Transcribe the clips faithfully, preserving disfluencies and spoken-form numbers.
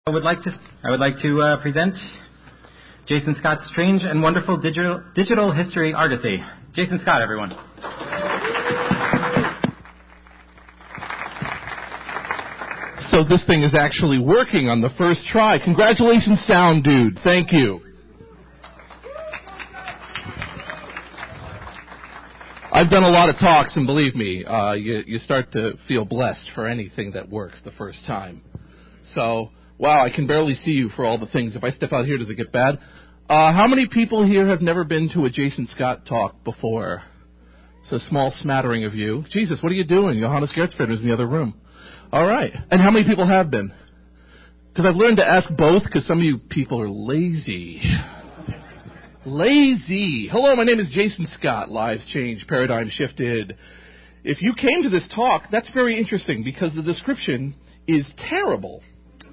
I would like to I would like to uh, present Jason Scott's Strange and Wonderful Digital Digital History Argosy. Jason Scott, everyone. So this thing is actually working on the first try. Congratulations, sound dude. Thank you. I've done a lot of talks, and believe me, uh, you, you start to feel blessed for anything that works the first time. So, wow, I can barely see you for all the things. If I step out here, does it get bad? Uh, how many people here have never been to a Jason Scott talk before? It's a small smattering of you. Jesus, what are you doing? Johannes Gertzfried is in the other room. All right. And how many people have been? Because I've learned to ask both because some of you people are lazy. Lazy. Hello, my name is Jason Scott. Lives changed, paradigm shifted. If you came to this talk, that's very interesting because the description is terrible.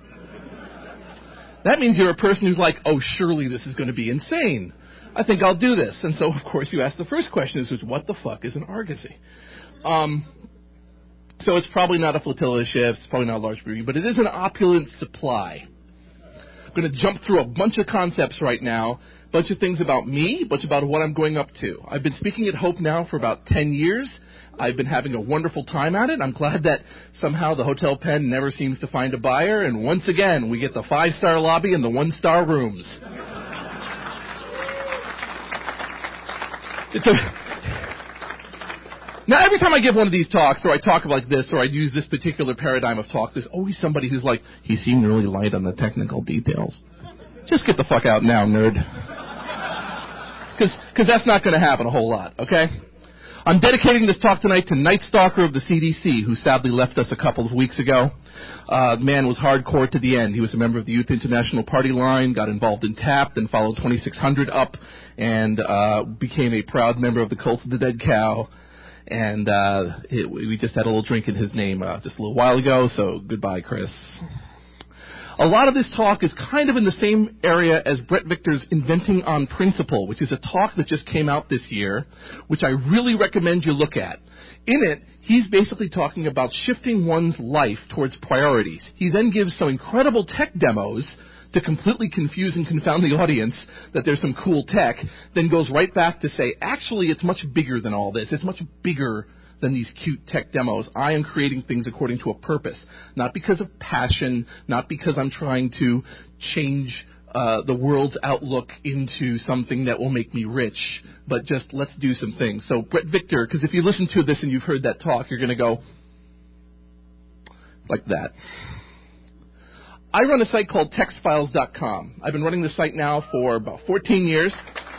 That means you're a person who's like, oh, surely this is going to be insane. I think I'll do this. And so, of course, you ask the first question is, what the fuck is an argosy? Um, so it's probably not a flotilla of ships, it's probably not a large brewery, but it is an opulent supply. I'm going to jump through a bunch of concepts right now, a bunch of things about me, a bunch about what I'm going up to. I've been speaking at Hope now for about ten years. I've been having a wonderful time at it. I'm glad that somehow the Hotel Penn never seems to find a buyer, and once again, we get the five-star lobby and the one-star rooms. It's a... Now, every time I give one of these talks, or I talk like this, or I use this particular paradigm of talk, there's always somebody who's like, he seemed really light on the technical details. Just get the fuck out now, nerd. Because that's not going to happen a whole lot, okay? I'm dedicating this talk tonight to Night Stalker of the C D C, who sadly left us a couple of weeks ago. Uh, the man was hardcore to the end. He was a member of the Youth International Party line, got involved in TAP, then followed twenty-six hundred up, and uh, became a proud member of the Cult of the Dead Cow. And uh, it, we just had a little drink in his name uh, just a little while ago, so goodbye, Chris. A lot of this talk is kind of in the same area as Bret Victor's Inventing on Principle, which is a talk that just came out this year, which I really recommend you look at. In it, he's basically talking about shifting one's life towards priorities. He then gives some incredible tech demos to completely confuse and confound the audience that there's some cool tech, then goes right back to say, actually, it's much bigger than all this. It's much bigger than these cute tech demos. I am creating things according to a purpose, not because of passion, not because I'm trying to change uh, the world's outlook into something that will make me rich, but just let's do some things. So Bret Victor, because if you listen to this and you've heard that talk, you're going to go like that. I run a site called text files dot com. I've been running the site now for about fourteen years.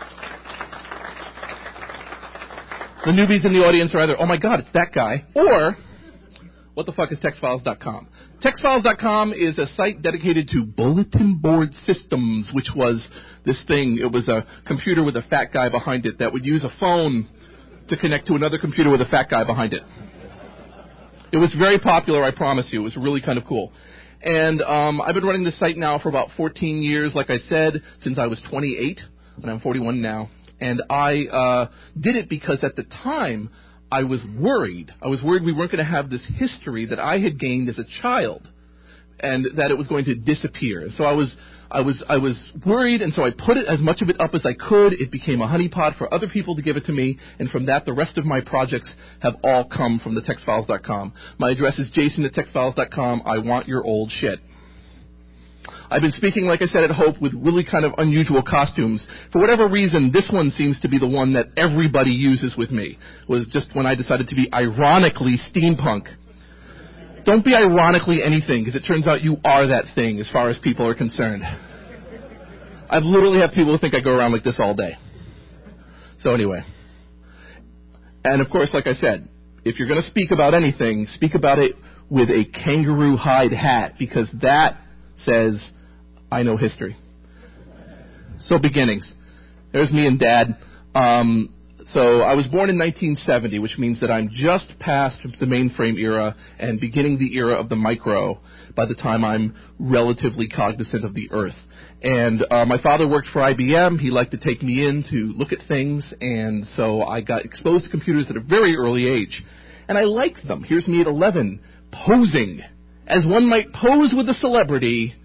The newbies in the audience are either, oh my God, it's that guy, or what the fuck is text files dot com? text files dot com is a site dedicated to bulletin board systems, which was this thing. It was a computer with a fat guy behind it that would use a phone to connect to another computer with a fat guy behind it. It was very popular, I promise you. It was really kind of cool. And um, I've been running this site now for about fourteen years, like I said, since I was twenty-eight, and I'm forty-one now. And I uh, did it because at the time I was worried. I was worried we weren't going to have this history that I had gained as a child, and that it was going to disappear. So I was, I was, I was worried, and so I put it as much of it up as I could. It became a honeypot for other people to give it to me, and from that, the rest of my projects have all come from the text files dot com. My address is jason at text files dot com. I want your old shit. I've been speaking, like I said, at Hope with really kind of unusual costumes. For whatever reason, this one seems to be the one that everybody uses with me. It was just when I decided to be ironically steampunk. Don't be ironically anything, because it turns out you are that thing as far as people are concerned. I've literally had people who think I go around like this all day. So anyway. And of course, like I said, if you're going to speak about anything, speak about it with a kangaroo hide hat, because that says, I know history. So beginnings. There's me and Dad. Um, so I was born in nineteen seventy, which means that I'm just past the mainframe era and beginning the era of the micro by the time I'm relatively cognizant of the Earth. And uh, my father worked for I B M. He liked to take me in to look at things, and so I got exposed to computers at a very early age. And I liked them. Here's me at eleven, posing, as one might pose with a celebrity,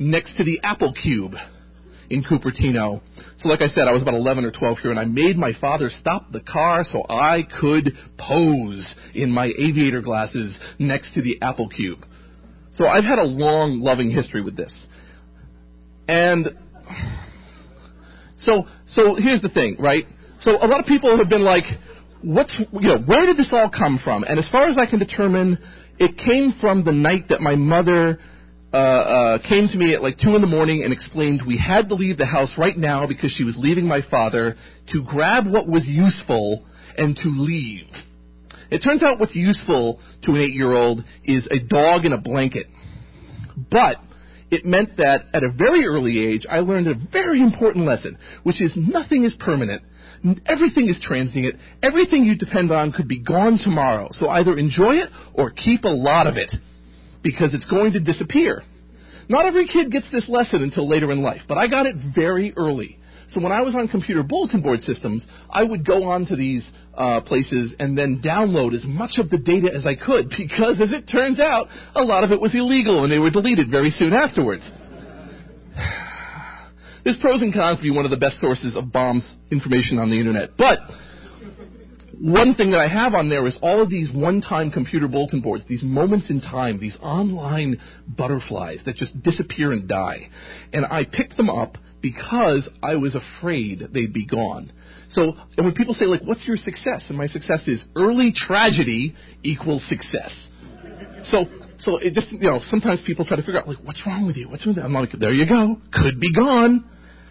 next to the Apple Cube in Cupertino. So like I said, I was about eleven or twelve here, and I made my father stop the car so I could pose in my aviator glasses next to the Apple Cube. So I've had a long, loving history with this. And so so here's the thing, right? So a lot of people have been like, what's, you know, where did this all come from? And as far as I can determine, it came from the night that my mother uh, uh, came to me at like two in the morning and explained we had to leave the house right now because she was leaving my father to grab what was useful and to leave. It turns out what's useful to an eight-year-old is a dog and a blanket. But it meant that at a very early age, I learned a very important lesson, which is nothing is permanent. Everything is transient. Everything you depend on could be gone tomorrow. So either enjoy it or keep a lot of it, because it's going to disappear. Not every kid gets this lesson until later in life, but I got it very early. So when I was on computer bulletin board systems, I would go on to these uh, places and then download as much of the data as I could, because as it turns out, a lot of it was illegal and they were deleted very soon afterwards. There's pros and cons to be one of the best sources of bombs information on the internet. But one thing that I have on there is all of these one-time computer bulletin boards, these moments in time, these online butterflies that just disappear and die. And I picked them up because I was afraid they'd be gone. So, and when people say, like, what's your success? And my success is early tragedy equals success. So, so it just, you know, sometimes people try to figure out, like, what's wrong with you? What's wrong with you? I'm like, there you go. Could be gone.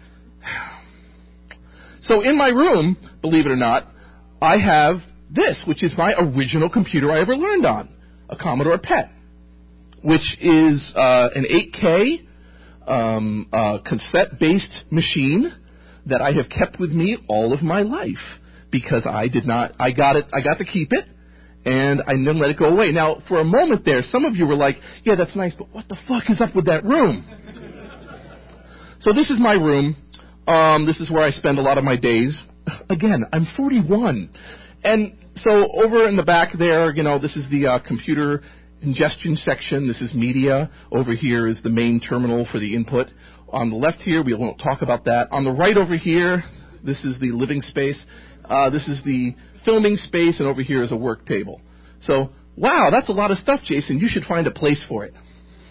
So in my room, believe it or not, I have this, which is my original computer I ever learned on, a Commodore P E T, which is uh, an eight K um, uh, cassette-based machine that I have kept with me all of my life because I did not, I got it, I got to keep it, and I didn't let it go away. Now, for a moment there, some of you were like, yeah, that's nice, but what the fuck is up with that room? So this is my room. Um, this is where I spend a lot of my days. Again, I'm forty-one. And so over in the back there, you know, this is the uh, computer ingestion section. This is media. Over here is the main terminal for the input. On the left here, we won't talk about that. On the right over here, this is the living space. Uh, this is the filming space, and over here is a work table. So, wow, that's a lot of stuff, Jason. You should find a place for it.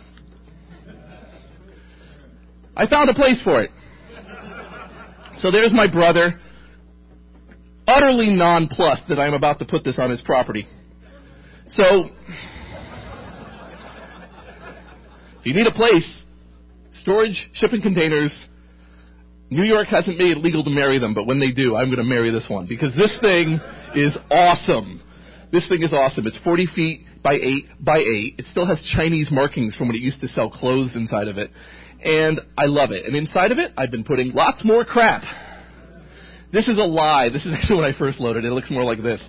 I found a place for it. So there's my brother, utterly nonplussed that I'm about to put this on his property. So, if you need a place, storage, shipping containers, New York hasn't made it legal to marry them, but when they do, I'm going to marry this one, because this thing is awesome. This thing is awesome. It's forty feet by eight by eight. It still has Chinese markings from when it used to sell clothes inside of it. And I love it. And inside of it, I've been putting lots more crap. This is a lie. This is actually when I first loaded it. It looks more like this.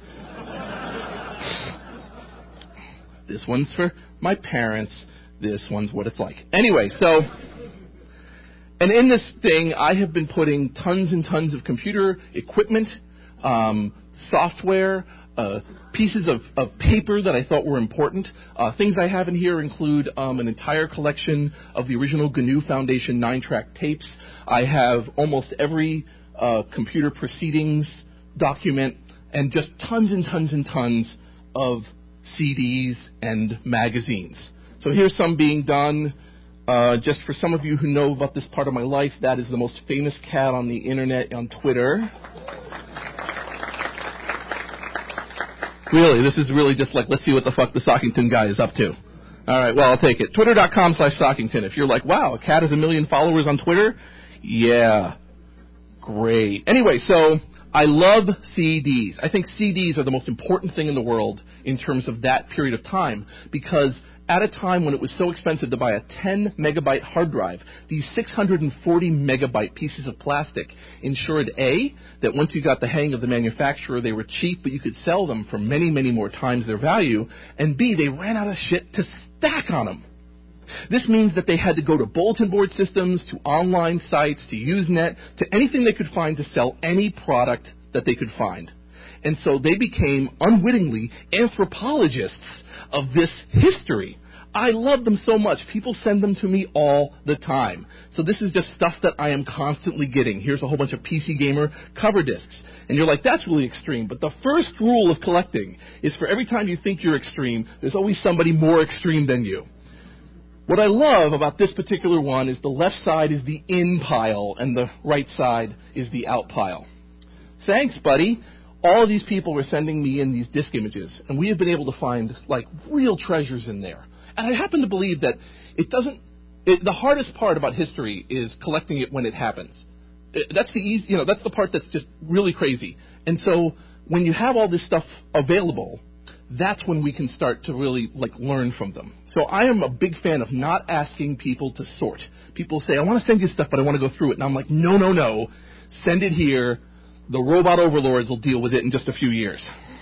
This one's for my parents. This one's what it's like. Anyway, so, and in this thing, I have been putting tons and tons of computer equipment, um, software, uh, pieces of, of paper that I thought were important. Uh, things I have in here include um, an entire collection of the original G N U Foundation nine-track tapes. I have almost every uh, computer proceedings document, and just tons and tons and tons of C Ds and magazines. So here's some being done. Uh, just for some of you who know about this part of my life, that is the most famous cat on the internet on Twitter. Really, this is really just like, let's see what the fuck the Sockington guy is up to. All right, well, I'll take it. Twitter.com slash Sockington. If you're like, wow, a cat has a million followers on Twitter? Yeah. Great. Anyway, so I love C Ds. I think C Ds are the most important thing in the world in terms of that period of time, because at a time when it was so expensive to buy a ten megabyte hard drive, these six hundred forty megabyte pieces of plastic ensured, A, that once you got the hang of the manufacturer, they were cheap, but you could sell them for many, many more times their value, and B, they ran out of shit to stack on them. This means that they had to go to bulletin board systems, to online sites, to Usenet, to anything they could find to sell any product that they could find. And so they became, unwittingly, anthropologists of this history. I love them so much. People send them to me all the time. So this is just stuff that I am constantly getting. Here's a whole bunch of P C Gamer cover discs. And you're like, that's really extreme. But the first rule of collecting is for every time you think you're extreme, there's always somebody more extreme than you. What I love about this particular one is the left side is the in pile and the right side is the out pile. Thanks, buddy. All of these people were sending me in these disc images, and we have been able to find, like, real treasures in there. And I happen to believe that it doesn't, it, the hardest part about history is collecting it when it happens. It, that's the easy, you know, that's the part that's just really crazy. And so when you have all this stuff available, that's when we can start to really, like, learn from them. So I am a big fan of not asking people to sort. People say, I want to send you stuff, but I want to go through it. And I'm like, no, no, no. Send it here. The robot overlords will deal with it in just a few years.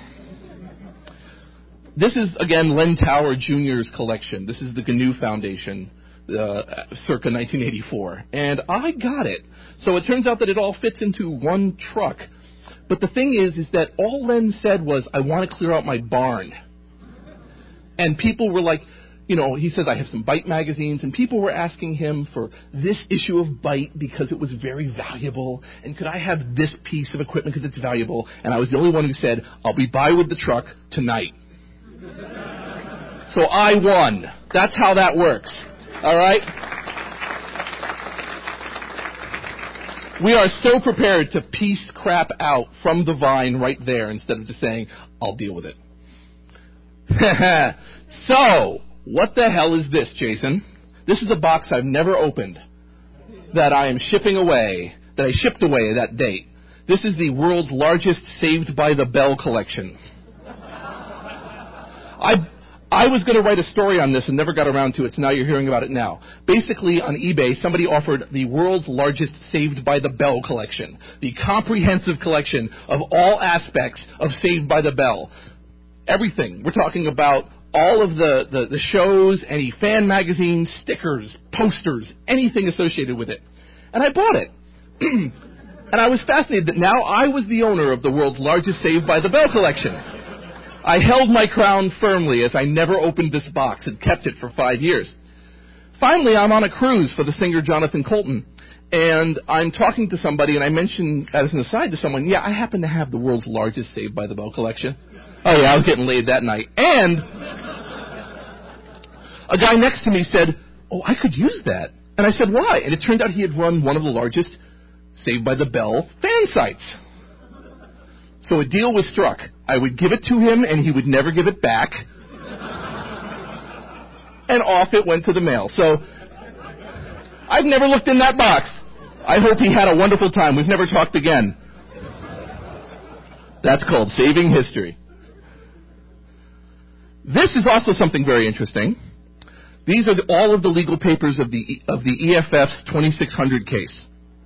This is, again, Len Tower Junior's collection. This is the G N U Foundation, uh, circa nineteen eighty-four. And I got it. So it turns out that it all fits into one truck. But the thing is, is that all Len said was, I want to clear out my barn. And people were like, you know, he says, I have some Byte magazines, and people were asking him for this issue of Byte because it was very valuable, and could I have this piece of equipment because it's valuable? And I was the only one who said, I'll be by with the truck tonight. So I won. That's how that works. All right? We are so prepared to piece crap out from the vine right there instead of just saying, I'll deal with it. So, what the hell is this, Jason? This is a box I've never opened that I am shipping away, that I shipped away that date. This is the world's largest Saved by the Bell collection. I I was going to write a story on this and never got around to it, so now you're hearing about it now. Basically, on eBay, somebody offered the world's largest Saved by the Bell collection, the comprehensive collection of all aspects of Saved by the Bell. Everything. We're talking about all of the, the, the shows, any fan magazines, stickers, posters, anything associated with it. And I bought it. And I was fascinated that now I was the owner of the world's largest Saved by the Bell collection. I held my crown firmly as I never opened this box and kept it for five years. Finally, I'm on a cruise for the singer Jonathan Colton, and I'm talking to somebody, and I mentioned as an aside to someone, yeah, I happen to have the world's largest Saved by the Bell collection. Oh, yeah, I was getting laid that night. And a guy next to me said, oh, I could use that. And I said, why? And it turned out he had run one of the largest Saved by the Bell fan sites. So a deal was struck. I would give it to him, and he would never give it back. And off it went to the mail. So I've never looked in that box. I hope he had a wonderful time. We've never talked again. That's called saving history. This is also something very interesting. These are the, all of the legal papers of the of the E F F's twenty-six hundred case.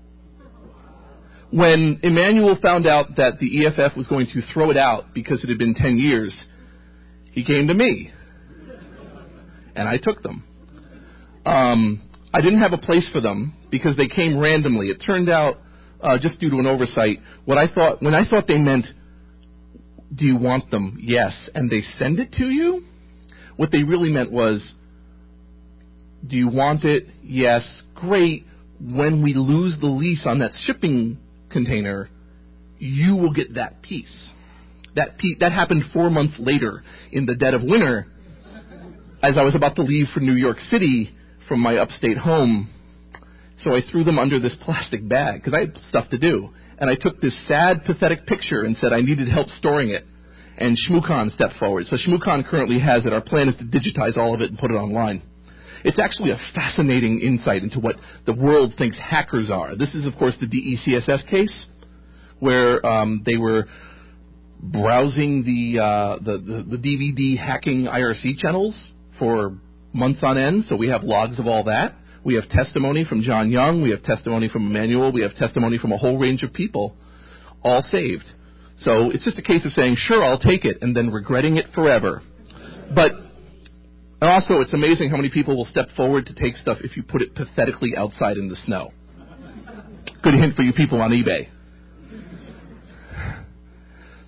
When Emanuel found out that the E F F was going to throw it out because it had been ten years, he came to me, and I took them. Um, I didn't have a place for them because they came randomly. It turned out, uh, just due to an oversight, what I thought when I thought they meant, do you want them? Yes. And they send it to you? What they really meant was, do you want it? Yes. Great. When we lose the lease on that shipping container, you will get that piece. That piece, that happened four months later in the dead of winter as I was about to leave for New York City from my upstate home. So I threw them under this plastic bag because I had stuff to do. And I took this sad, pathetic picture and said I needed help storing it. And Shmoocon stepped forward. So Shmoocon currently has it. Our plan is to digitize all of it and put it online. It's actually a fascinating insight into what the world thinks hackers are. This is, of course, the D E C S S case, where um, they were browsing the, uh, the, the, the D V D hacking I R C channels for months on end. So we have logs of all that. We have testimony from John Young. We have testimony from Emanuel. We have testimony from a whole range of people, all saved. So it's just a case of saying, sure, I'll take it, and then regretting it forever. But and also, it's amazing how many people will step forward to take stuff if you put it pathetically outside in the snow. Good hint for you people on eBay.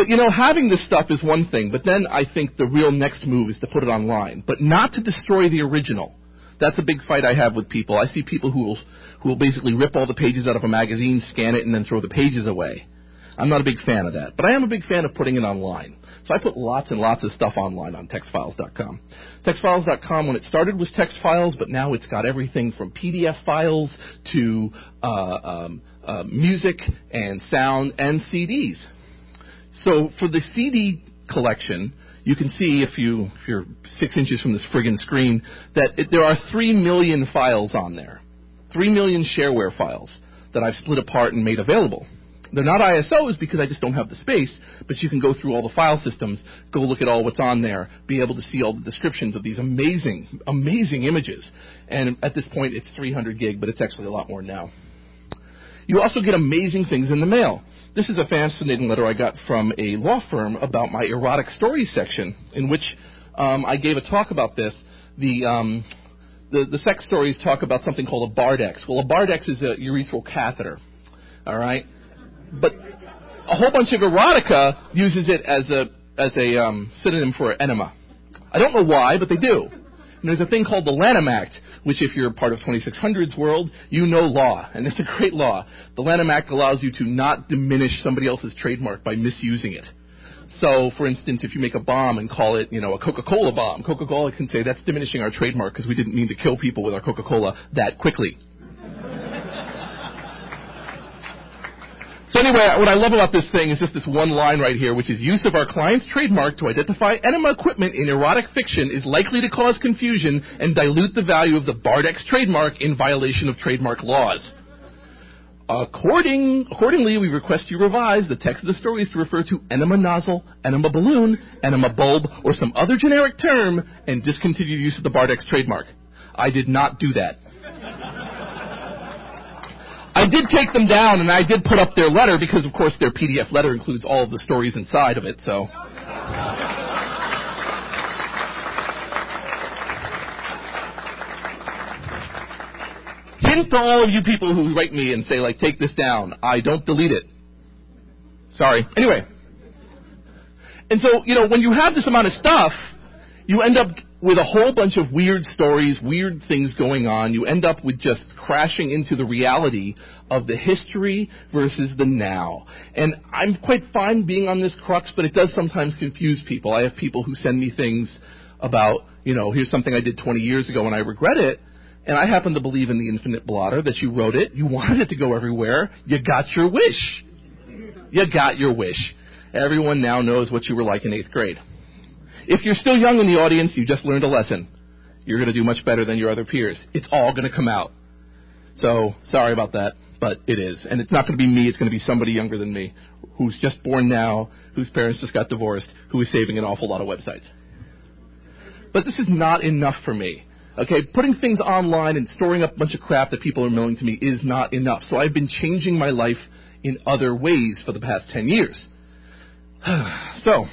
But, you know, having this stuff is one thing, but then I think the real next move is to put it online, but not to destroy the original. That's a big fight I have with people. I see people who will, who will basically rip all the pages out of a magazine, scan it, and then throw the pages away. I'm not a big fan of that, but I am a big fan of putting it online. So I put lots and lots of stuff online on text files dot com. text files dot com, when it started, was text files, but now it's got everything from P D F files to uh, um, uh, music and sound and C Ds. So for the C D collection, you can see, if, you, if you're six inches from this friggin' screen, that it, there are three million files on there. Three million shareware files that I've split apart and made available. They're not I S Os because I just don't have the space, but you can go through all the file systems, go look at all what's on there, be able to see all the descriptions of these amazing, amazing images. And at this point, it's three hundred gig, but it's actually a lot more now. You also get amazing things in the mail. This is a fascinating letter I got from a law firm about my erotic stories section, in which um, I gave a talk about this. The, um, the the sex stories talk about something called a Bardex. Well, a Bardex is a urethral catheter, all right? But a whole bunch of erotica uses it as a as a um, synonym for enema. I don't know why, but they do. And there's a thing called the Lanham Act, which if you're part of twenty-six hundred's world, you know law, and it's a great law. The Lanham Act allows you to not diminish somebody else's trademark by misusing it. So, for instance, if you make a bomb and call it, you know, a Coca-Cola bomb, Coca-Cola can say that's diminishing our trademark because we didn't mean to kill people with our Coca-Cola that quickly. So anyway, what I love about this thing is just this one line right here, which is use of our client's trademark to identify enema equipment in erotic fiction is likely to cause confusion and dilute the value of the Bardex trademark in violation of trademark laws. According, accordingly, we request you revise the text of the stories to refer to enema nozzle, enema balloon, enema bulb, or some other generic term, and discontinue use of the Bardex trademark. I did not do that. I did take them down, and I did put up their letter because, of course, their P D F letter includes all of the stories inside of it, so. Hint to all of you people who write me and say, like, take this down. I don't delete it. Sorry. Anyway. And so, you know, when you have this amount of stuff, you end up with a whole bunch of weird stories, weird things going on. You end up with just crashing into the reality of the history versus the now. And I'm quite fine being on this crux, but it does sometimes confuse people. I have people who send me things about, you know, here's something I did twenty years ago and I regret it. And I happen to believe in the infinite blotter, that you wrote it, you wanted it to go everywhere, you got your wish. You got your wish. Everyone now knows what you were like in eighth grade. If you're still young in the audience, you just learned a lesson. You're going to do much better than your other peers. It's all going to come out. So, sorry about that, but it is. And it's not going to be me, it's going to be somebody younger than me, who's just born now, whose parents just got divorced, who is saving an awful lot of websites. But this is not enough for me. Okay, putting things online and storing up a bunch of crap that people are mailing to me is not enough. So I've been changing my life in other ways for the past ten years. So,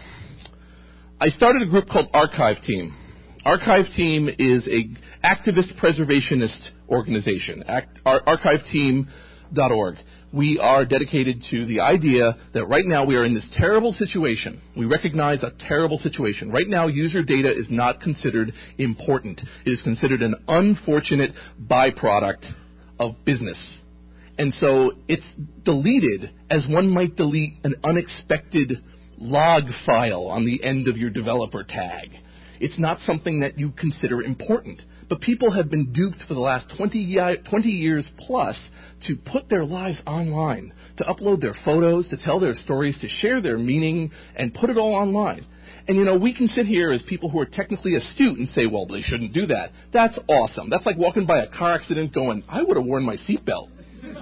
I started a group called Archive Team. Archive Team is a activist preservationist organization, Act, ar- archive team dot org. We are dedicated to the idea that right now we are in this terrible situation. We recognize a terrible situation. Right now, user data is not considered important. It is considered an unfortunate byproduct of business. And so it's deleted as one might delete an unexpected log file on the end of your developer tag. It's not something that you consider important. But people have been duped for the last twenty years plus to put their lives online, to upload their photos, to tell their stories, to share their meaning, and put it all online. And, you know, we can sit here as people who are technically astute and say, well, they shouldn't do that. That's awesome. That's like walking by a car accident going, I would have worn my seatbelt.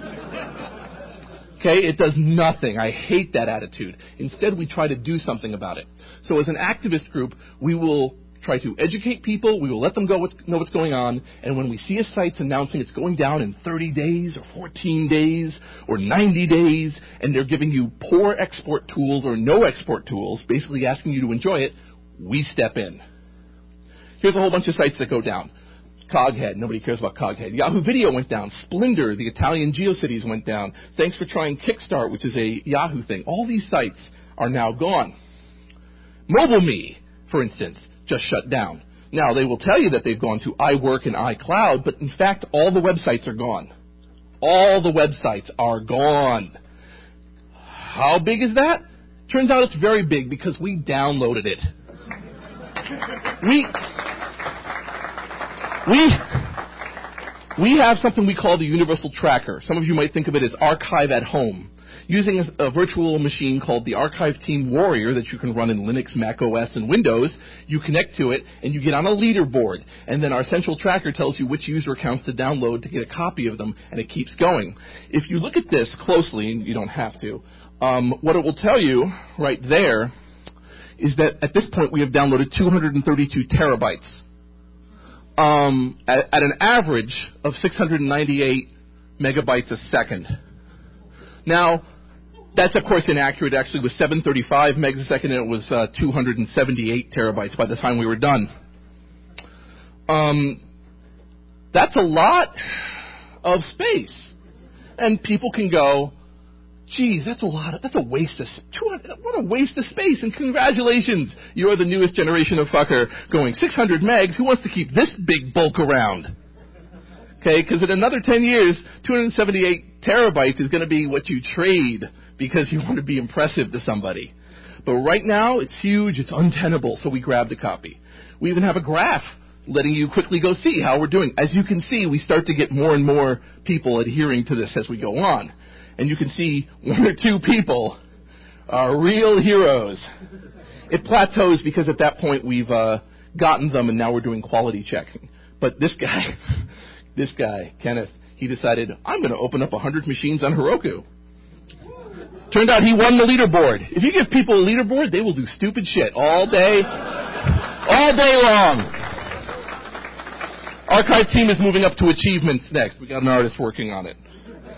Okay, it does nothing. I hate that attitude. Instead, we try to do something about it. So as an activist group, we will try to educate people. We will let them go what's, know what's going on. And when we see a site announcing it's going down in thirty days or fourteen days or ninety days, and they're giving you poor export tools or no export tools, basically asking you to enjoy it, we step in. Here's a whole bunch of sites that go down. Coghead, nobody cares about Coghead. Yahoo Video went down. Splendor, the Italian GeoCities went down. Thanks for trying Kickstart, which is a Yahoo thing. All these sites are now gone. MobileMe, for instance, just shut down. Now, they will tell you that they've gone to iWork and iCloud, but in fact, all the websites are gone. All the websites are gone. How big is that? Turns out it's very big because we downloaded it. We, we, we have something we call the Universal Tracker. Some of you might think of it as Archive at Home. Using a, a virtual machine called the Archive Team Warrior that you can run in Linux, Mac O S, and Windows, you connect to it, and you get on a leaderboard. And then our central tracker tells you which user accounts to download to get a copy of them, and it keeps going. If you look at this closely, and you don't have to, um, what it will tell you right there is that at this point we have downloaded two hundred thirty-two terabytes um, at, at an average of six hundred ninety-eight megabytes a second. Now, that's, of course, inaccurate. It actually was seven hundred thirty-five megs a second, and it was uh, two hundred seventy-eight terabytes by the time we were done. Um, that's a lot of space. And people can go, geez, that's a lot. Of, that's a waste of what a waste of space. And congratulations, you're the newest generation of fucker going six hundred megs. Who wants to keep this big bulk around? Okay, because in another ten years, two hundred seventy-eight terabytes is going to be what you trade because you want to be impressive to somebody. But right now, it's huge, it's untenable, so we grabbed a copy. We even have a graph letting you quickly go see how we're doing. As you can see, we start to get more and more people adhering to this as we go on. And you can see one or two people are real heroes. It plateaus because at that point we've uh, gotten them and now we're doing quality checking. But this guy... This guy, Kenneth, he decided, I'm going to open up one hundred machines on Heroku. Turned out he won the leaderboard. If you give people a leaderboard, they will do stupid shit all day, all day long. Archive team is moving up to achievements next. We got an artist working on it.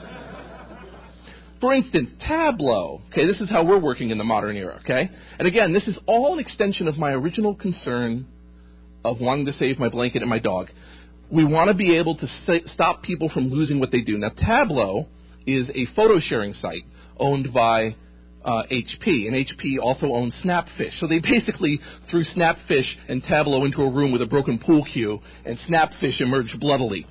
For instance, Tableau. Okay, this is how we're working in the modern era, okay? And again, this is all an extension of my original concern of wanting to save my blanket and my dog. We want to be able to say, stop people from losing what they do. Now, Tableau is a photo sharing site owned by uh, H P, and H P also owns Snapfish. So they basically threw Snapfish and Tableau into a room with a broken pool cue, and Snapfish emerged bloodily.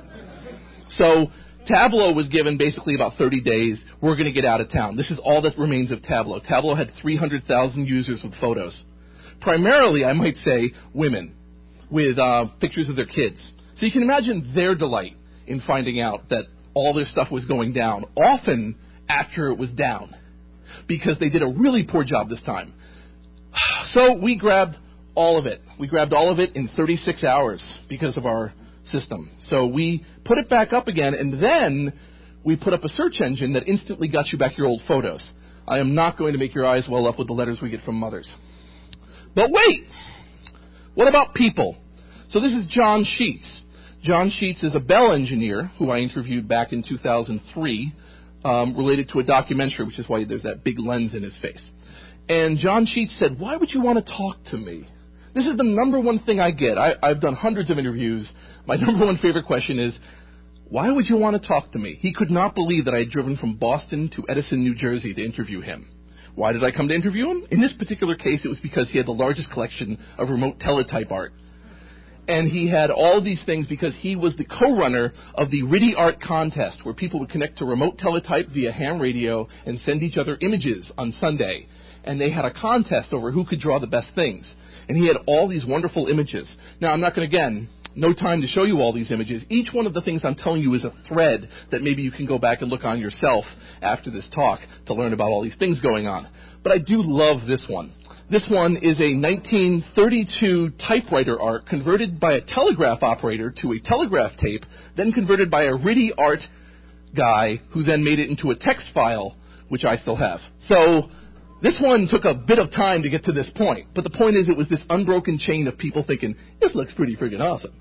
So Tableau was given basically about thirty days. We're going to get out of town. This is all that remains of Tableau. Tableau had three hundred thousand users with photos. Primarily, I might say, women with uh, pictures of their kids. So you can imagine their delight in finding out that all their stuff was going down, often after it was down, because they did a really poor job this time. So we grabbed all of it. We grabbed all of it in thirty-six hours because of our system. So we put it back up again, and then we put up a search engine that instantly got you back your old photos. I am not going to make your eyes well up with the letters we get from mothers. But wait! What about people? So this is John Sheets. John Sheets is a Bell engineer who I interviewed back in two thousand three, um, related to a documentary, which is why there's that big lens in his face. And John Sheets said, why would you want to talk to me? This is the number one thing I get. I, I've done hundreds of interviews. My number one favorite question is, why would you want to talk to me? He could not believe that I had driven from Boston to Edison, New Jersey to interview him. Why did I come to interview him? In this particular case, it was because he had the largest collection of remote teletype art. And he had all these things because he was the co-runner of the RIDI Art contest, where people would connect to remote teletype via ham radio and send each other images on Sunday. And they had a contest over who could draw the best things. And he had all these wonderful images. Now, I'm not going to, again, no time to show you all these images. Each one of the things I'm telling you is a thread that maybe you can go back and look on yourself after this talk to learn about all these things going on. But I do love this one. This one is a nineteen thirty-two typewriter art converted by a telegraph operator to a telegraph tape, then converted by a RIDI Art guy who then made it into a text file, which I still have. So this one took a bit of time to get to this point. But the point is it was this unbroken chain of people thinking, this looks pretty friggin' awesome.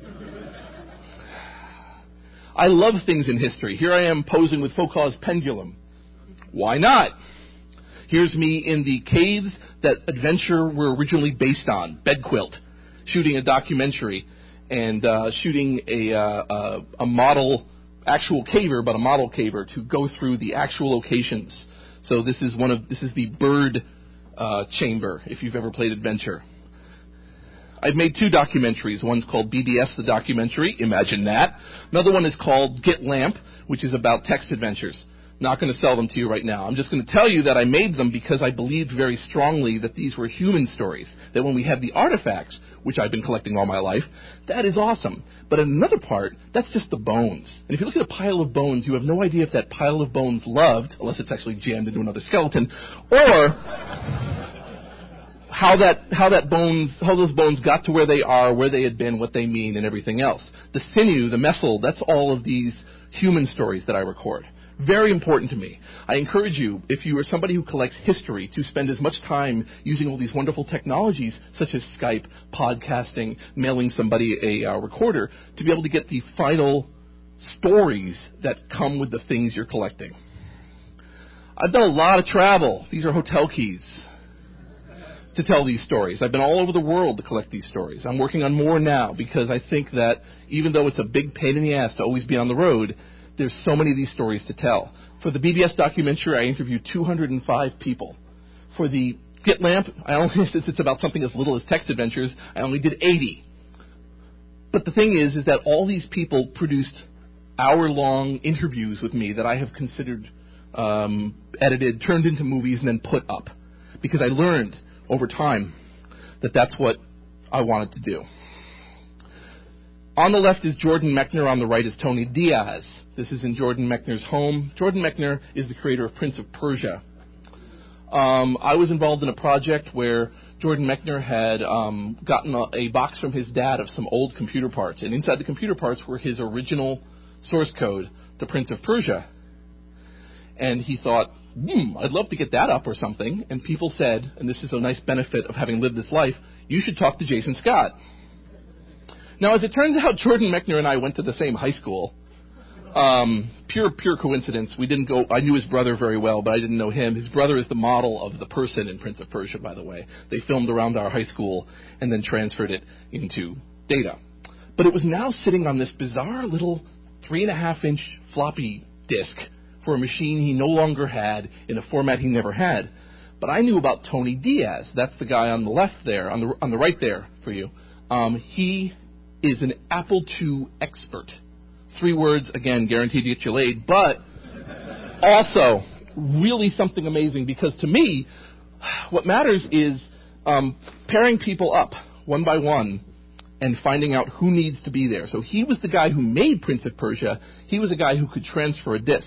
I love things in history. Here I am posing with Foucault's pendulum. Why not? Here's me in the caves that Adventure were originally based on, Bedquilt, shooting a documentary and uh, shooting a, uh, a model, actual caver, but a model caver to go through the actual locations. So this is one of this is the bird uh, chamber, if you've ever played Adventure. I've made two documentaries. One's called B B S, the documentary. Imagine that. Another one is called GitLamp, which is about text adventures. Not going to sell them to you right now. I'm just going to tell you that I made them because I believed very strongly that these were human stories, that when we have the artifacts, which I've been collecting all my life, that is awesome. But in another part, that's just the bones. And if you look at a pile of bones, you have no idea if that pile of bones loved, unless it's actually jammed into another skeleton, or how that how that bones how those bones got to where they are, where they had been, what they mean, and everything else. The sinew, the muscle, that's all of these human stories that I record. Very important to me. I encourage you, if you are somebody who collects history, to spend as much time using all these wonderful technologies, such as Skype, podcasting, mailing somebody a uh, recorder, to be able to get the final stories that come with the things you're collecting. I've done a lot of travel. These are hotel keys to tell these stories. I've been all over the world to collect these stories. I'm working on more now because I think that even though it's a big pain in the ass to always be on the road, there's so many of these stories to tell. For the B B S documentary, I interviewed two hundred five people. For the GitLamp, I only, since it's about something as little as text adventures, I only did eighty. But the thing is, is that all these people produced hour-long interviews with me that I have considered um, edited, turned into movies, and then put up. Because I learned over time that that's what I wanted to do. On the left is Jordan Mechner. On the right is Tony Diaz. This is in Jordan Mechner's home. Jordan Mechner is the creator of Prince of Persia. Um, I was involved in a project where Jordan Mechner had um, gotten a, a box from his dad of some old computer parts, and inside the computer parts were his original source code to Prince of Persia. And he thought, hmm, I'd love to get that up or something. And people said, and this is a nice benefit of having lived this life, you should talk to Jason Scott. Now, as it turns out, Jordan Mechner and I went to the same high school. Um, pure, pure coincidence. We didn't go. I knew his brother very well, but I didn't know him. His brother is the model of the person in Prince of Persia, by the way. They filmed around our high school and then transferred it into data. But it was now sitting on this bizarre little three and a half inch floppy disk for a machine he no longer had in a format he never had. But I knew about Tony Diaz. That's the guy on the left there, on the on the right there for you. Um, he is an Apple two expert. Three words, again, guaranteed to get you laid, but also really something amazing, because to me, what matters is um, pairing people up one by one and finding out who needs to be there. So he was the guy who made Prince of Persia. He was a guy who could transfer a disk.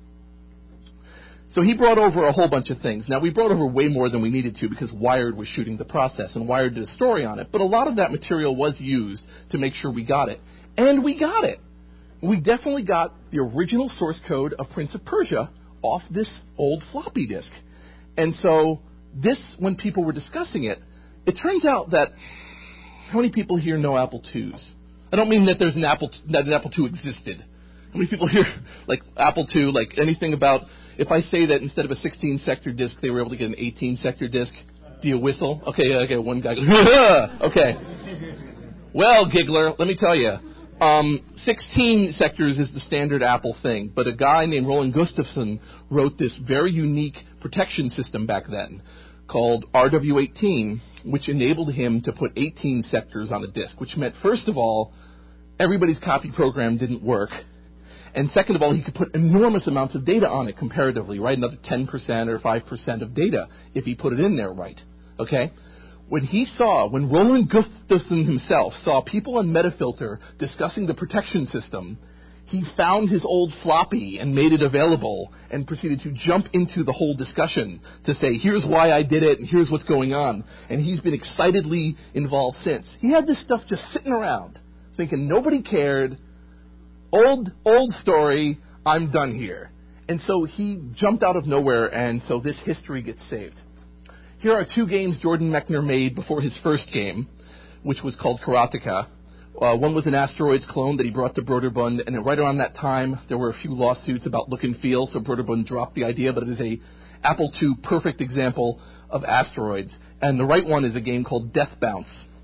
So he brought over a whole bunch of things. Now, we brought over way more than we needed to because Wired was shooting the process, and Wired did a story on it. But a lot of that material was used to make sure we got it. And we got it. We definitely got the original source code of Prince of Persia off this old floppy disk. And so this, when people were discussing it, it turns out that how many people here know Apple twos? I don't mean that there's an Apple that an Apple two existed. How many people here, like Apple two, like anything about, if I say that instead of a sixteen sector disk, they were able to get an eighteen sector disk, do you whistle? Okay, okay, one guy goes, okay. Well, giggler, let me tell you. Um, sixteen sectors is the standard Apple thing, but a guy named Roland Gustafson wrote this very unique protection system back then called R W eighteen, which enabled him to put eighteen sectors on a disk, which meant, first of all, everybody's copy program didn't work, and second of all, he could put enormous amounts of data on it comparatively, right? Another ten percent or five percent of data if he put it in there right, okay? When he saw, when Roland Gustafson himself saw people on Metafilter discussing the protection system, he found his old floppy and made it available and proceeded to jump into the whole discussion to say, here's why I did it and here's what's going on. And he's been excitedly involved since. He had this stuff just sitting around thinking nobody cared. Old, old story, I'm done here. And so he jumped out of nowhere, and so this history gets saved. Here are two games Jordan Mechner made before his first game, which was called Karateka. Uh, one was an Asteroids clone that he brought to Broderbund, and then right around that time, there were a few lawsuits about look and feel, so Broderbund dropped the idea, but it is a Apple two perfect example of Asteroids. And the right one is a game called Death Bounce,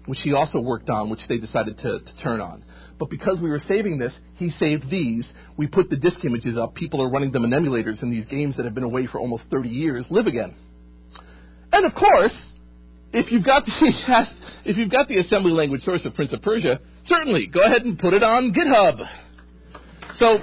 which he also worked on, which they decided to, to turn on. But because we were saving this, he saved these. We put the disk images up. People are running them in emulators, and these games that have been away for almost thirty years live again. And of course, if you've got the if you've got the assembly language source of Prince of Persia, certainly go ahead and put it on GitHub. So,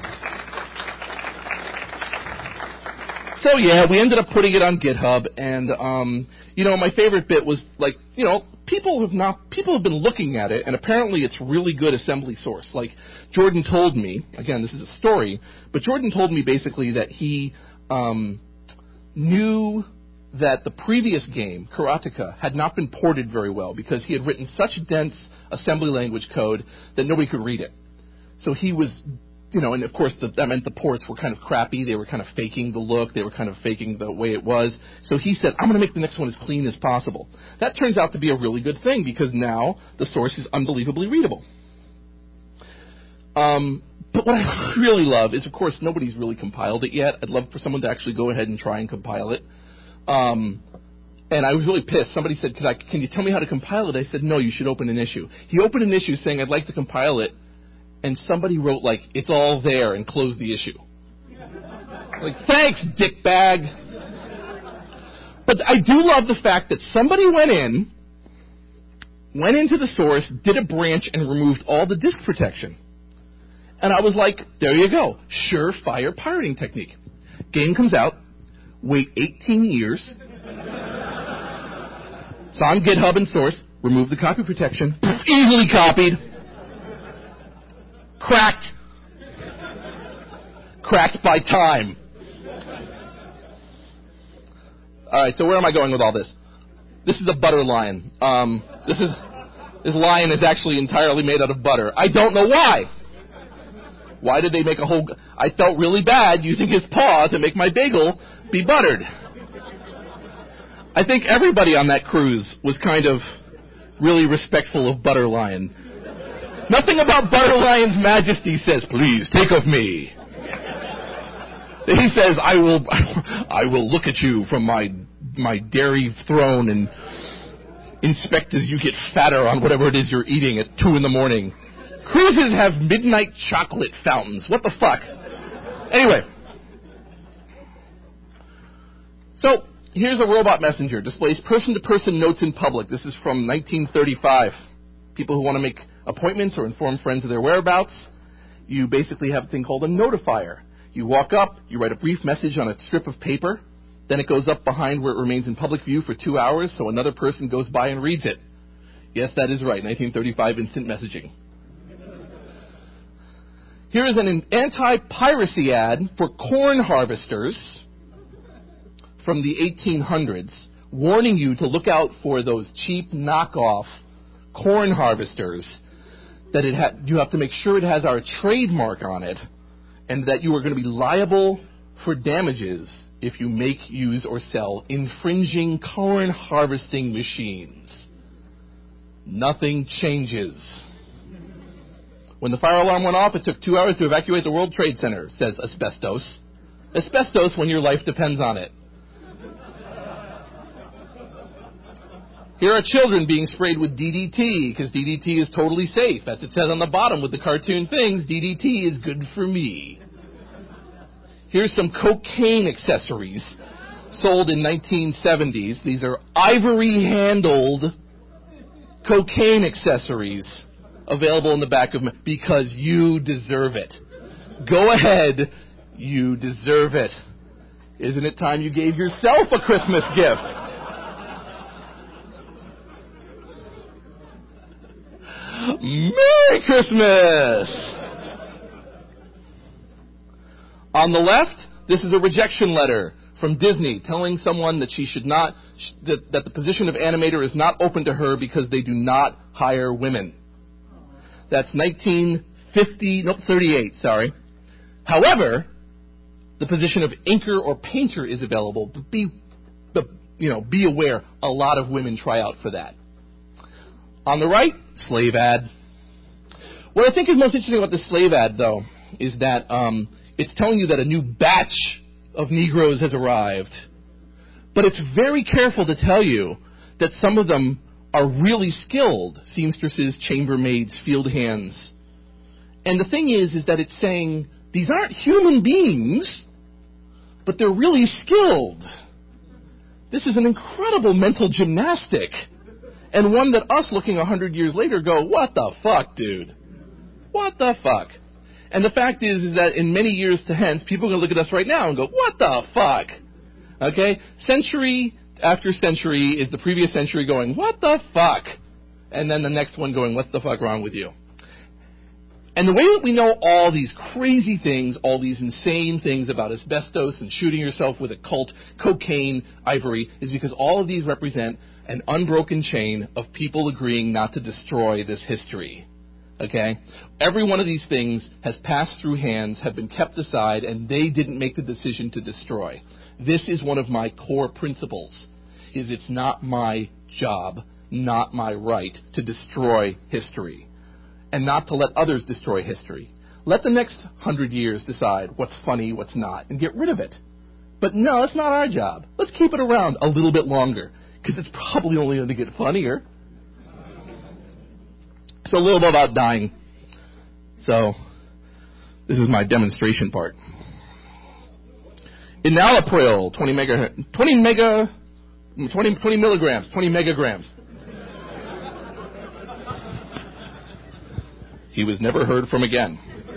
so yeah, we ended up putting it on GitHub, and um, you know, my favorite bit was like, you know, people have not people have been looking at it, and apparently it's really good assembly source. Like Jordan told me, again, this is a story, but Jordan told me basically that he um, knew that the previous game, Karateka, had not been ported very well because he had written such dense assembly language code that nobody could read it. So he was, you know, and of course the, that meant the ports were kind of crappy. They were kind of faking the look. They were kind of faking the way it was. So he said, I'm going to make the next one as clean as possible. That turns out to be a really good thing because now the source is unbelievably readable. Um, but what I really love is, of course, nobody's really compiled it yet. I'd love for someone to actually go ahead and try and compile it. Um, and I was really pissed. Somebody said, Can, I, can you tell me how to compile it? I said, no, you should open an issue. He opened an issue saying, I'd like to compile it. And somebody wrote, like, it's all there and closed the issue. Like, thanks, dickbag. But I do love the fact that somebody went in, went into the source, did a branch, and removed all the disk protection. And I was like, there you go. Surefire pirating technique. Game comes out. Wait eighteen years. It's on GitHub and source. Remove the copy protection. Easily copied. Cracked. Cracked by time. All right, so where am I going with all this? This is a butter lion. Um, this is this lion is actually entirely made out of butter. I don't know why. Why did they make a whole... I felt really bad using his paw to make my bagel be buttered. I think everybody on that cruise was kind of really respectful of Butter Lion. Nothing about Butter Lion's majesty says, please, take of me. He says, I will I will look at you from my my dairy throne and inspect as you get fatter on whatever it is you're eating at two in the morning. Cruises have midnight chocolate fountains. What the fuck? Anyway. So, here's a robot messenger. Displays person-to-person notes in public. This is from nineteen thirty-five. People who want to make appointments or inform friends of their whereabouts, you basically have a thing called a notifier. You walk up, you write a brief message on a strip of paper, then it goes up behind where it remains in public view for two hours so another person goes by and reads it. Yes, that is right, nineteen thirty-five instant messaging. Here is an anti-piracy ad for corn harvesters from the eighteen hundreds, warning you to look out for those cheap knockoff corn harvesters, that it ha- you have to make sure it has our trademark on it, and that you are going to be liable for damages if you make, use, or sell infringing corn harvesting machines. Nothing changes. When the fire alarm went off, it took two hours to evacuate the World Trade Center, says asbestos. Asbestos when your life depends on it. Here are children being sprayed with D D T, because D D T is totally safe. As it says on the bottom with the cartoon things, D D T is good for me. Here's some cocaine accessories sold in nineteen seventies. These are ivory-handled cocaine accessories available in the back of me, because you deserve it. Go ahead, you deserve it. Isn't it time you gave yourself a Christmas gift? Merry Christmas! On the left, this is a rejection letter from Disney telling someone that she should not, that, that the position of animator is not open to her because they do not hire women. That's nineteen fifty, nope, thirty-eight, sorry. However, the position of inker or painter is available. But be, but, you know, be aware, a lot of women try out for that. On the right, slave ad. What I think is most interesting about this slave ad, though, is that um, it's telling you that a new batch of Negroes has arrived. But it's very careful to tell you that some of them are really skilled, seamstresses, chambermaids, field hands. And the thing is, is that it's saying these aren't human beings, but they're really skilled. This is an incredible mental gymnastic, and one that us looking a hundred years later go, what the fuck, dude? What the fuck? And the fact is, is that in many years to hence, people are going to look at us right now and go, what the fuck? Okay? Century after century is the previous century going, what the fuck? And then the next one going, what's the fuck wrong with you? And the way that we know all these crazy things, all these insane things about asbestos and shooting yourself with a cult, cocaine, ivory, is because all of these represent an unbroken chain of people agreeing not to destroy this history. Okay? Every one of these things has passed through hands, have been kept aside, and they didn't make the decision to destroy. This is one of my core principles, is it's not my job, not my right to destroy history. And not to let others destroy history. Let the next hundred years decide what's funny, what's not, and get rid of it. But no, that's not our job. Let's keep it around a little bit longer, because it's probably only going to get funnier. So a little bit about dying. So this is my demonstration part. Enalapril, twenty mega, twenty mega, twenty, twenty milligrams, twenty megagrams. He was never heard from again.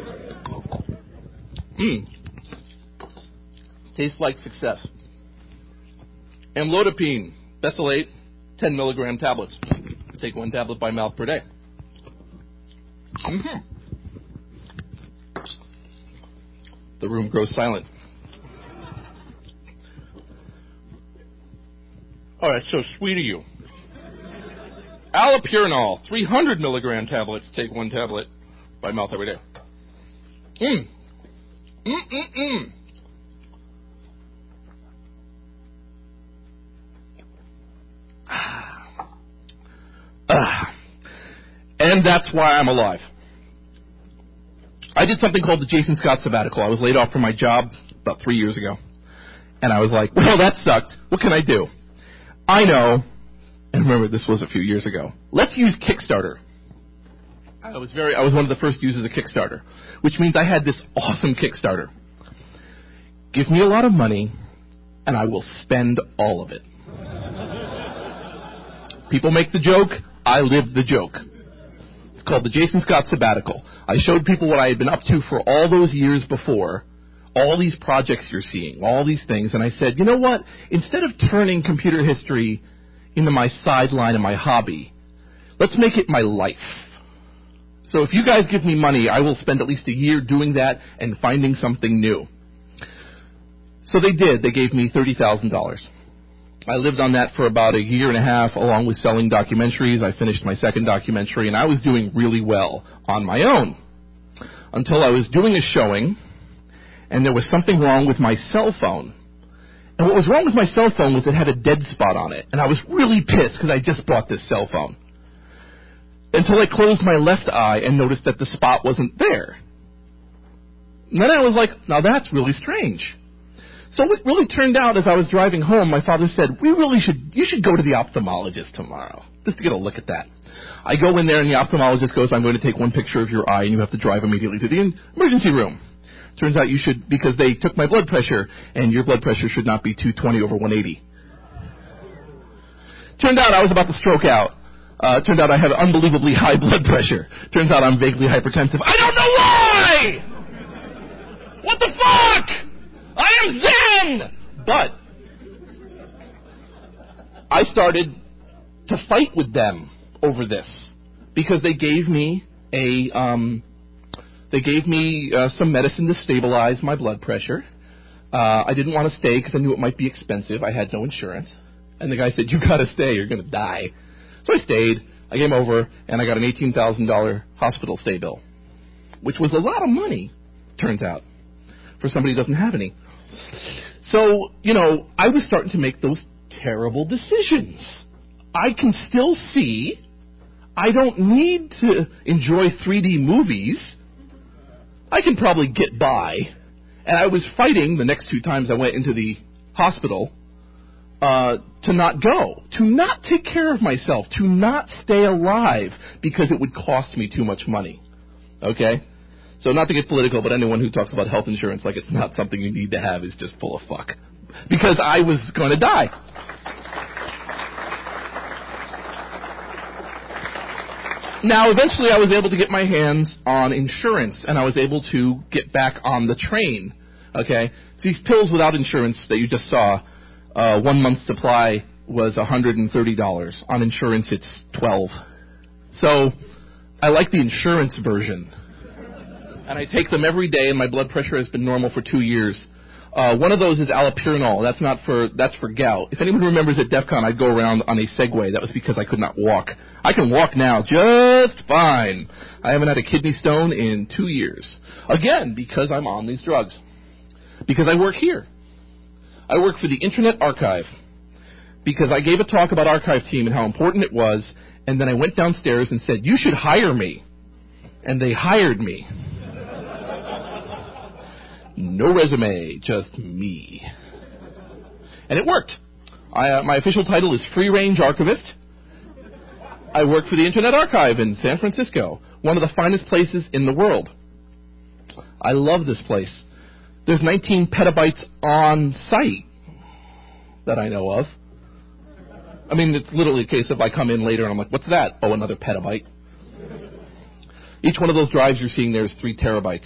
Mmm. Tastes like success. Amlodipine, Besylate, ten milligram tablets. Take one tablet by mouth per day. Mm-hmm. The room grows silent. Oh, that's so sweet of you. Allopurinol, three hundred milligram tablets. Take one tablet by mouth every day. Mmm. Mm-mm-mm. Ah. And that's why I'm alive. I did something called the Jason Scott sabbatical. I was laid off from my job about three years ago. And I was like, well, that sucked. What can I do? I know. And remember, this was a few years ago. Let's use Kickstarter. I was very, I was one of the first users of Kickstarter, which means I had this awesome Kickstarter. Give me a lot of money, and I will spend all of it. People make the joke. I live the joke. It's called the Jason Scott sabbatical. I showed people what I had been up to for all those years before, all these projects you're seeing, all these things, and I said, you know what? Instead of turning computer history into my sideline and my hobby, let's make it my life. So if you guys give me money, I will spend at least a year doing that and finding something new. So they did. They gave me thirty thousand dollars. I lived on that for about a year and a half, along with selling documentaries. I finished my second documentary, and I was doing really well on my own until I was doing a showing, and there was something wrong with my cell phone. And what was wrong with my cell phone was it had a dead spot on it. And I was really pissed because I just bought this cell phone. Until I closed my left eye and noticed that the spot wasn't there. And then I was like, now that's really strange. So it really turned out as I was driving home, my father said, we really should, you should go to the ophthalmologist tomorrow, just to get a look at that. I go in there and the ophthalmologist goes, I'm going to take one picture of your eye and you have to drive immediately to the emergency room. Turns out you should, because they took my blood pressure, and your blood pressure should not be two twenty over one eighty. Turned out I was about to stroke out. Uh, turned out I had unbelievably high blood pressure. Turns out I'm vaguely hypertensive. I don't know why! What the fuck? I am Zen! But I started to fight with them over this, because they gave me a... Um, They gave me uh, some medicine to stabilize my blood pressure. Uh, I didn't want to stay because I knew it might be expensive. I had no insurance. And the guy said, you got to stay. You're going to die. So I stayed. I came over, and I got an eighteen thousand dollars hospital stay bill, which was a lot of money, turns out, for somebody who doesn't have any. So, you know, I was starting to make those terrible decisions. I can still see. I don't need to enjoy three D movies. I can probably get by. And I was fighting the next two times I went into the hospital uh, to not go, to not take care of myself, to not stay alive because it would cost me too much money. Okay? So not to get political, but anyone who talks about health insurance like it's not something you need to have is just full of fuck. Because I was going to die. Now, eventually I was able to get my hands on insurance, and I was able to get back on the train. Okay? So these pills without insurance that you just saw, uh, one month's supply was one hundred thirty dollars. On insurance, it's twelve dollars. So I like the insurance version. And I take them every day, and my blood pressure has been normal for two years. Uh, one of those is allopurinol. That's not for that's for gout. If anyone remembers at DEF CON, I'd go around on a Segway. That was because I could not walk. I can walk now just fine. I haven't had a kidney stone in two years. Again, because I'm on these drugs. Because I work here. I work for the Internet Archive. Because I gave a talk about Archive Team and how important it was, and then I went downstairs and said, you should hire me. And they hired me. No resume, just me. And it worked. I, uh, my official title is Free Range Archivist. I work for the Internet Archive in San Francisco, one of the finest places in the world. I love this place. There's nineteen petabytes on site that I know of. I mean, it's literally a case of I come in later and I'm like, what's that? Oh, another petabyte. Each one of those drives you're seeing there is three terabytes.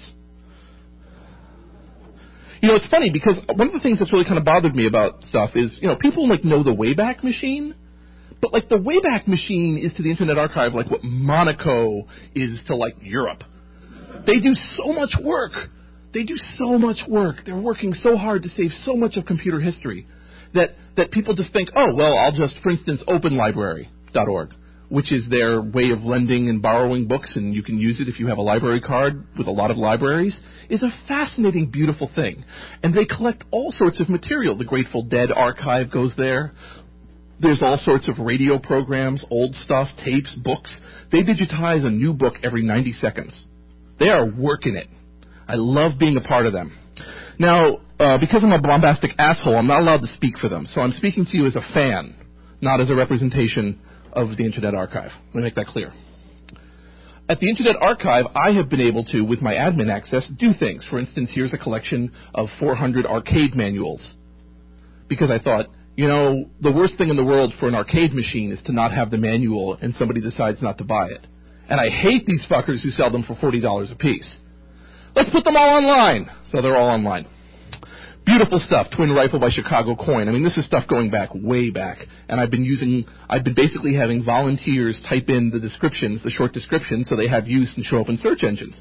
You know, it's funny because one of the things that's really kind of bothered me about stuff is, you know, people like know the Wayback Machine, but like the Wayback Machine is to the Internet Archive like what Monaco is to like Europe. They do so much work. They do so much work. They're working so hard to save so much of computer history that, that people just think, oh, well, I'll just, for instance, open library dot org, which is their way of lending and borrowing books, and you can use it if you have a library card with a lot of libraries, is a fascinating, beautiful thing. And they collect all sorts of material. The Grateful Dead archive goes there. There's all sorts of radio programs, old stuff, tapes, books. They digitize a new book every ninety seconds. They are working it. I love being a part of them. Now, uh, because I'm a bombastic asshole, I'm not allowed to speak for them. So I'm speaking to you as a fan, not as a representation of the Internet Archive. Let me make that clear. At the Internet Archive, I have been able to, with my admin access, do things. For instance, here's a collection of four hundred arcade manuals. Because I thought, you know, the worst thing in the world for an arcade machine is to not have the manual and somebody decides not to buy it. And I hate these fuckers who sell them for forty dollars a piece. Let's put them all online. So they're all online. Beautiful stuff. Twin Rifle by Chicago Coin. I mean, this is stuff going back, way back. And I've been using, I've been basically having volunteers type in the descriptions, the short descriptions, so they have use and show up in search engines.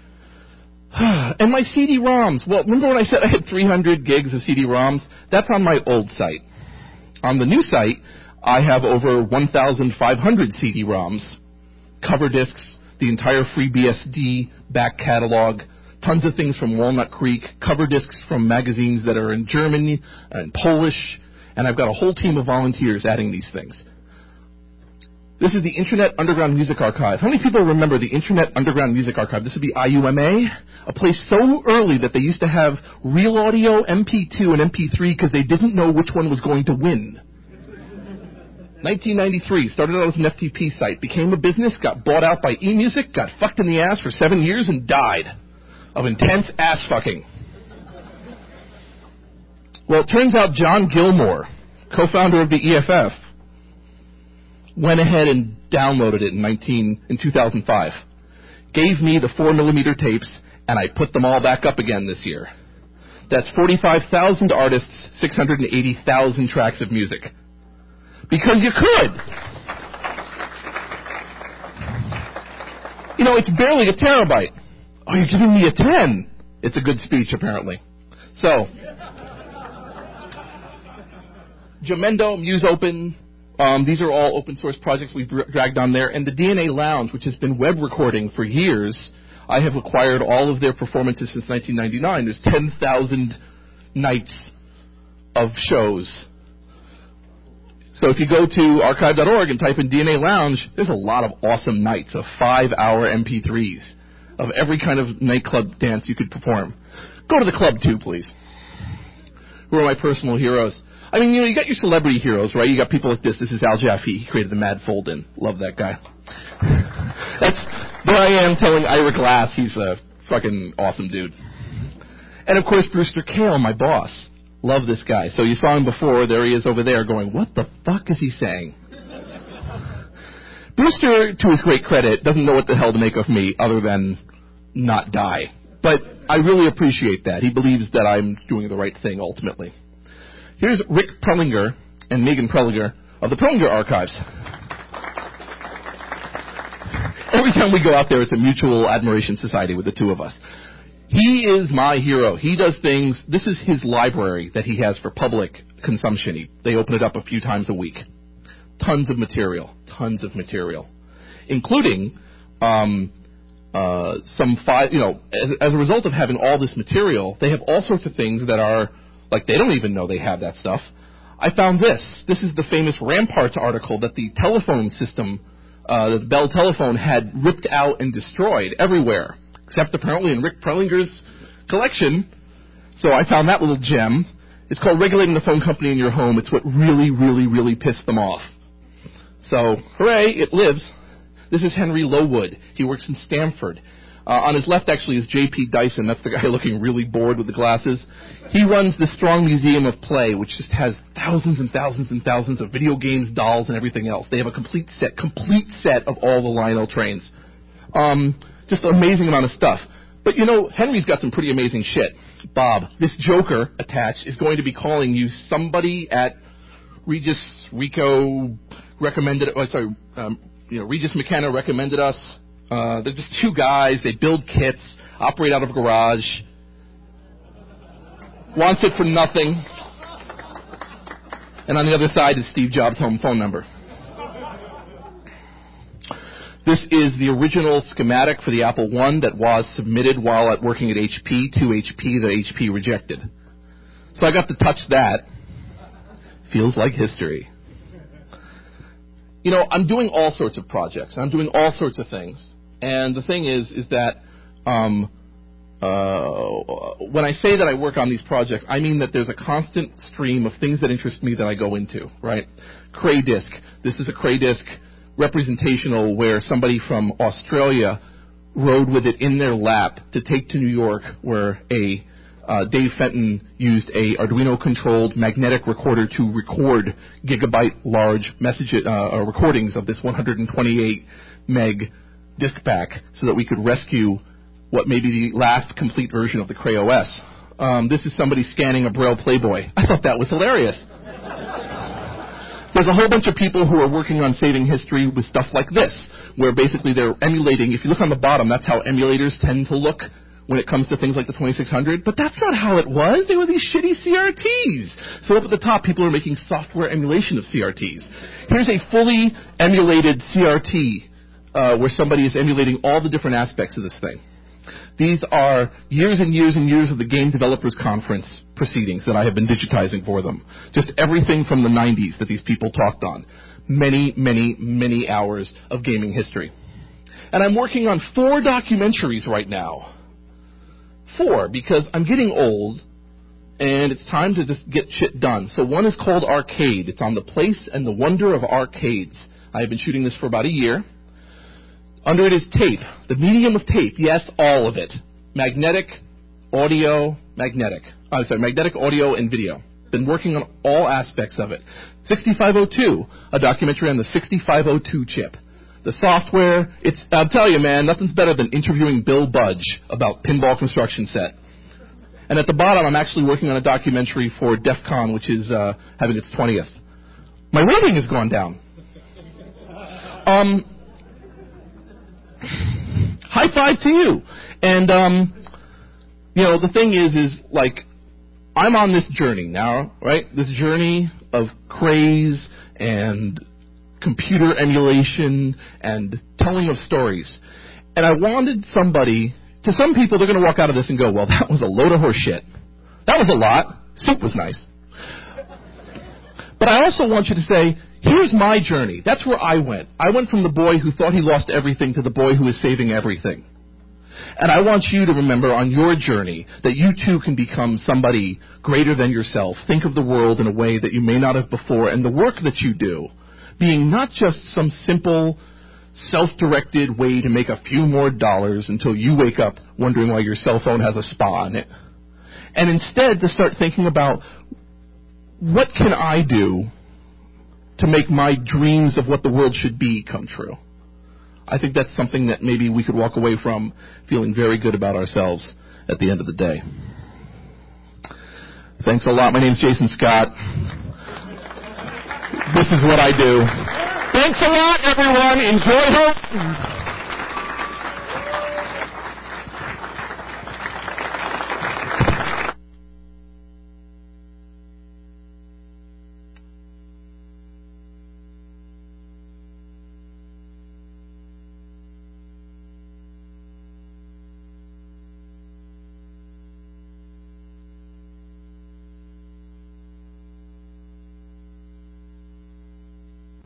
And my C D ROMs. Well, remember when I said I had three hundred gigs of C D ROMs? That's on my old site. On the new site, I have over one thousand five hundred C D ROMs, cover discs, the entire FreeBSD back catalog, tons of things from Walnut Creek, cover discs from magazines that are in German and Polish, and I've got a whole team of volunteers adding these things. This is the Internet Underground Music Archive. How many people remember the Internet Underground Music Archive? This would be I U M A, a place so early that they used to have Real Audio, M P two, and M P three because they didn't know which one was going to win. nineteen ninety-three, started out as an F T P site, became a business, got bought out by eMusic, got fucked in the ass for seven years, and died of intense ass fucking. Well, it turns out John Gilmore, co-founder of the E F F, went ahead and downloaded it in nineteen in two thousand five. Gave me the four millimeter tapes, and I put them all back up again this year. That's forty-five thousand artists, six hundred eighty thousand tracks of music. Because you could. You know, it's barely a terabyte. Oh, you're giving me a ten. It's a good speech, apparently. So, Jamendo, MuseOpen, um, these are all open source projects we've dragged on there. And the D N A Lounge, which has been web recording for years, I have acquired all of their performances since nineteen ninety-nine. There's ten thousand nights of shows. So if you go to archive dot org and type in D N A Lounge, there's a lot of awesome nights of five-hour M P threes of every kind of nightclub dance you could perform. Go to the club, too, please. Who are my personal heroes? I mean, you know, you got your celebrity heroes, right? You got people like this. This is Al Jaffe. He created the Mad Fold-In. Love that guy. That's, there I am telling Ira Glass he's a fucking awesome dude. And, of course, Brewster Kahle, my boss. Love this guy. So you saw him before. There he is over there going, what the fuck is he saying? Brewster, to his great credit, doesn't know what the hell to make of me other than not die. But I really appreciate that. He believes that I'm doing the right thing ultimately. Here's Rick Prelinger and Megan Prelinger of the Prelinger Archives. Every time we go out there, it's a mutual admiration society with the two of us. He is my hero. He does things. This is his library that he has for public consumption. He, they open it up a few times a week. Tons of material. Tons of material. Including um, uh, some five, you know, as, as a result of having all this material, they have all sorts of things that are, like, they don't even know they have that stuff. I found this. This is the famous Ramparts article that the telephone system, uh, the Bell telephone, had ripped out and destroyed everywhere, except apparently in Rick Prelinger's collection. So I found that little gem. It's called Regulating the Phone Company in Your Home. It's what really, really, really pissed them off. So, hooray, it lives. This is Henry Lowood. He works in Stamford. Uh, on his left, actually, is J P Dyson. That's the guy looking really bored with the glasses. He runs the Strong Museum of Play, which just has thousands and thousands and thousands of video games, dolls, and everything else. They have a complete set, complete set of all the Lionel trains. Um, just an amazing amount of stuff. But, you know, Henry's got some pretty amazing shit. Bob, this joker attached is going to be calling you somebody at Regis Rico recommended, oh, sorry, um, you know, Regis McKenna recommended us. Uh, they're just two guys. They build kits, operate out of a garage. Wants it for nothing. And on the other side is Steve Jobs' home phone number. This is the original schematic for the Apple one that was submitted while at working at H P to H P that H P rejected. So I got to touch that. Feels like history. You know, I'm doing all sorts of projects. I'm doing all sorts of things. And the thing is, is that um, uh, when I say that I work on these projects, I mean that there's a constant stream of things that interest me that I go into, right? Cray Disc. This is a Cray Disc representational where somebody from Australia rode with it in their lap to take to New York, where a uh, Dave Fenton used a Arduino-controlled magnetic recorder to record gigabyte-large message uh, recordings of this one hundred twenty-eight meg disk pack, so that we could rescue what may be the last complete version of the Cray O S. Um, this is somebody scanning a Braille Playboy. I thought that was hilarious. There's a whole bunch of people who are working on saving history with stuff like this, where basically they're emulating. If you look on the bottom, that's how emulators tend to look when it comes to things like the twenty-six hundred. But that's not how it was. They were these shitty C R Ts. So up at the top, people are making software emulation of C R Ts. Here's a fully emulated C R T uh, where somebody is emulating all the different aspects of this thing. These are years and years and years of the Game Developers Conference proceedings that I have been digitizing for them. Just everything from the nineties that these people talked on. Many, many, many hours of gaming history. And I'm working on four documentaries right now. Four, because I'm getting old, and it's time to just get shit done. So one is called Arcade. It's on the place and the wonder of arcades. I have been shooting this for about a year. Under it is tape, the medium of tape, yes, all of it. Magnetic, audio, magnetic. I'm sorry, magnetic, audio, and video. Been working on all aspects of it. sixty-five oh two, a documentary on the sixty-five oh two chip. The software, it's, I'll tell you, man, nothing's better than interviewing Bill Budge about Pinball Construction Set. And at the bottom, I'm actually working on a documentary for DEF CON, which is uh, having its twentieth. My rating has gone down. Um... High five to you. And, um, you know, the thing is, is, like, I'm on this journey now, right? This journey of craze and computer emulation and telling of stories. And I wanted somebody, to some people, they're going to walk out of this and go, well, that was a load of horse shit. That was a lot. Soup was nice. But I also want you to say, here's my journey. That's where I went. I went from the boy who thought he lost everything to the boy who is saving everything. And I want you to remember on your journey that you too can become somebody greater than yourself. Think of the world in a way that you may not have before, and the work that you do being not just some simple, self-directed way to make a few more dollars until you wake up wondering why your cell phone has a spa on it. And instead to start thinking about, what can I do to make my dreams of what the world should be come true? I think that's something that maybe we could walk away from feeling very good about ourselves at the end of the day. Thanks a lot. My name's Jason Scott. This is what I do. Thanks a lot, everyone. Enjoy home.